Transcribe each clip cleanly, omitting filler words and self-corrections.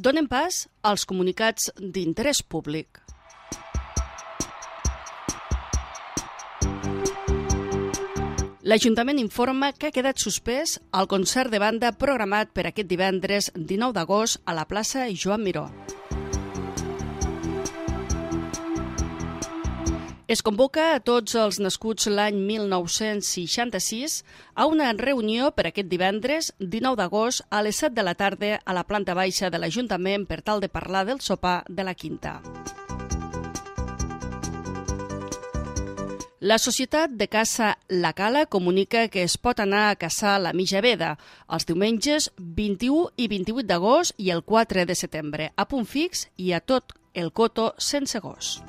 Donem pas als comunicats d'interès públic. L'Ajuntament informa que ha quedat suspès el concert de banda programat per aquest divendres 19 d'agost a la plaça Joan Miró. Es convoca a tots els nascuts l'any 1966 a una reunió per aquest divendres 19 d'agost a les 7 de la tarda a la planta baixa de l'Ajuntament per tal de parlar del sopar de la Quinta. La Societat de Caça La Cala comunica que es pot anar a caçar la mitja veda els diumenges 21 i 28 d'agost i el 4 de setembre, a punt fix i a tot el coto sense gos.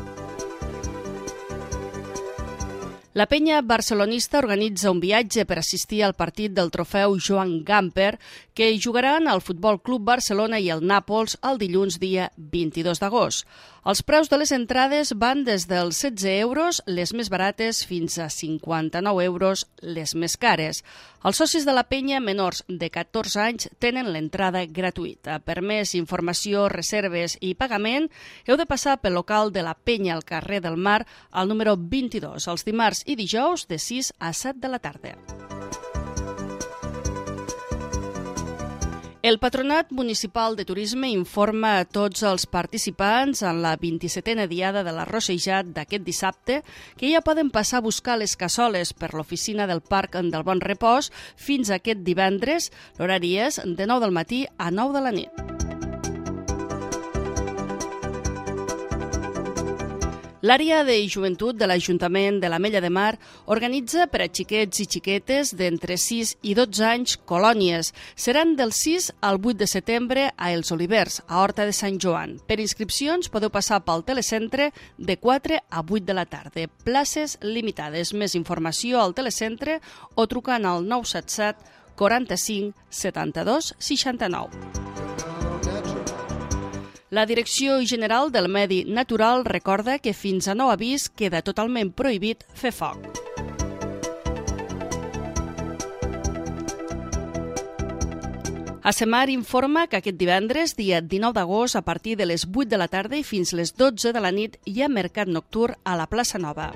La penya barcelonista organitza un viatge per assistir al partit del trofeu Joan Gamper que jugaran al Futbol Club Barcelona i el Nàpols el dilluns dia 22 d'agost. Els preus de les entrades van des dels 16 euros, les més barates, fins a 59 euros, les més cares. Els socis de la penya menors de 14 anys tenen l'entrada gratuïta. Per més informació, reserves i pagament, heu de passar pel local de la penya al carrer del Mar, al número 22, els dimarts i dijous de 6 a 7 de la tarda. El Patronat Municipal de Turisme informa a tots els participants en la 27a Diada de l'Arrossejat d'aquest dissabte que ja poden passar a buscar les cassoles per l'oficina del Parc del Bon Repòs fins a aquest divendres. L'horari és de 9 del matí a 9 de la nit. L'àrea de joventut de l'Ajuntament de l'Ametlla de Mar organitza per a xiquets i xiquetes d'entre 6 i 12 anys colònies. Seran del 6 al 8 de setembre a Els Olivers, a Horta de Sant Joan. Per inscripcions podeu passar pel telecentre de 4 a 8 de la tarda. Places limitades. Més informació al telecentre o trucant al 977 45 72 69. La Direcció General del Medi Natural recorda que fins a nou avís queda totalment prohibit fer foc. ASEMAR informa que aquest divendres, dia 19 d'agost, a partir de les 8 de la tarda i fins les 12 de la nit, hi ha mercat nocturn a la plaça Nova.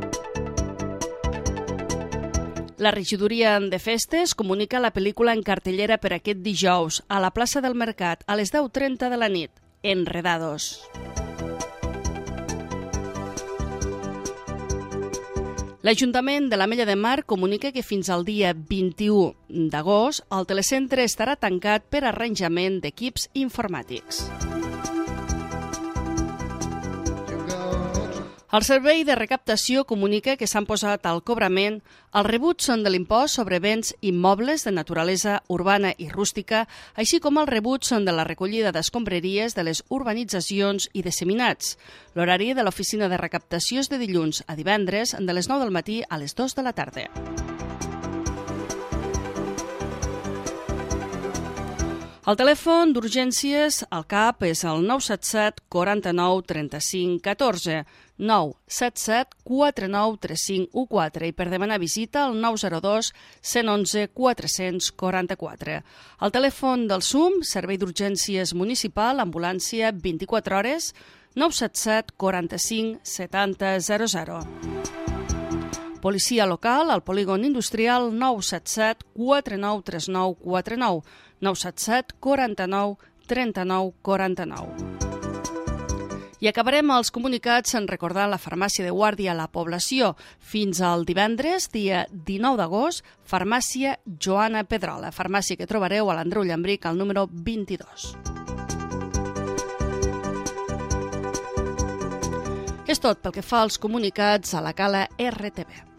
La regidoria de festes comunica la pel·lícula en cartellera per aquest dijous a la plaça del Mercat a les 10:30 de la nit. Enredados. L'Ajuntament de l'Ametlla de Mar comunica que fins al dia 21 d'agost el telecentre estarà tancat per arranjament d'equips informàtics. El Servei de Recaptació comunica que s'han posat al cobrament els rebuts de l'impost sobre béns immobles de naturalesa urbana i rústica, així com els rebuts de la recollida d'escombraries de les urbanitzacions i disseminats. L'horari de l'oficina de recaptació és de dilluns a divendres, de les 9 del matí a les 2 de la tarda. El telèfon d'urgències al CAP és el 977 49 35 14, 977 49 35 14 i per demanar visita al 902 111 444. El telèfon del SUM, Servei d'Urgències Municipal, ambulància 24 hores, 977 45 70 00. Policia local, al polígon industrial 977 49 39 49, 977 49 39 49. I acabarem els comunicats en recordar la farmàcia de guàrdia a la població. Fins al divendres, dia 19 d'agost, farmàcia Joana Pedrola, farmàcia que trobareu a l'Andreu Llambric al número 22. És tot pel que fa als comunicats a la Cala RTV.